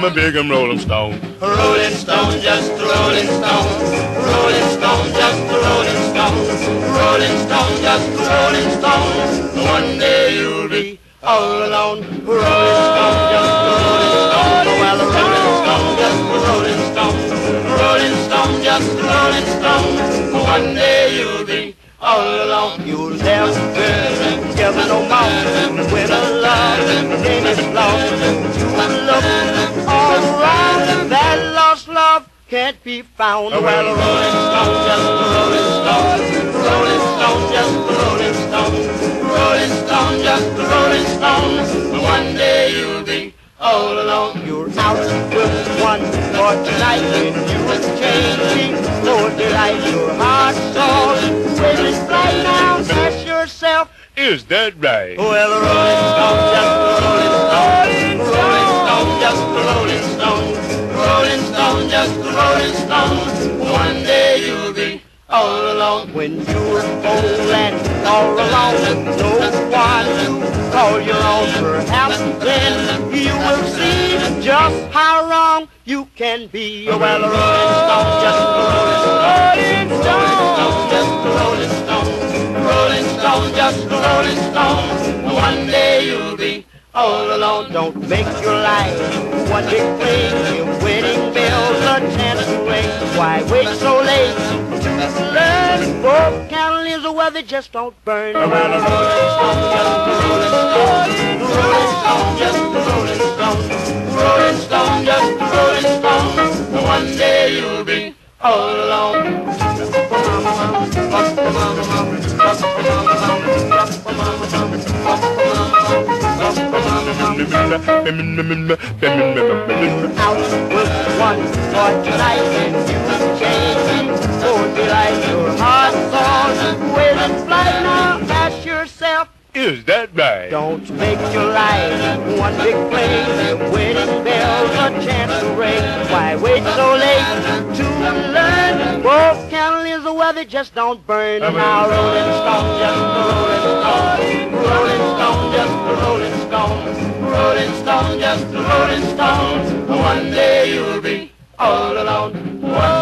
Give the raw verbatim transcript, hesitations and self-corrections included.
a big and Rolling Stone. Rolling Stone, just a Rolling Stone. Rolling Stone, just a Rolling Stone. Rolling Stone, just a Rolling Stone. One day you'll be all alone. Rolling Stone, just a Rolling Stone. Well, a Rolling Stone, just a Rolling Stone. Rolling Stone, just a Rolling Stone. One day you'll be all alone. You'll never give no more. When a love name is lost, you look all around. That lost love can't be found. Well, a Rolling Stone, just a Rolling Stone. Rolling Stone, just a Rolling Stone. Rolling Stone, just a Rolling Stone. One day you'll be all alone. You're out with one for tonight when you're changing for delight. Your heart soars with its flight now. Ask yourself, is that right? well, a Rolling Stone, just a Rolling Stone. Rolling Stone, just a Rolling Stone. Rolling Stone, just a Rolling Stone. One day you'll be all alone. When you're old and all alone with no one to call your own, perhaps then you will see just how wrong you can be. Well, a Rolling Stone, just a Rolling Stone. Rolling Stone, just a Rolling Stone. Rolling Stone, just a Rolling Stone. One day you'll be all alone. Don't make your life one big thing. Your wedding bells a chance to ring. Why wait so late to learn? Both candles are where they just don't burn. Well, a Rolling Stone, just a Rolling Stone. Rolling Stone, just a Rolling Stone. Rolling Stone, just a Rolling Stone. One day you'll be all alone. Out with one for tonight and you changing for delight. Your heart soars with its flight now. Ask yourself, is that right? don't make your life one big flame. Wedding bells a chance to ring. Why wait so late to learn? Both candles are where they just don't burn. Now Rolling Stone, just a Rolling Stone. Rolling Stone, just a Rolling Stone. Rolling Stone, just a Rolling Stone. One day you'll be all alone. One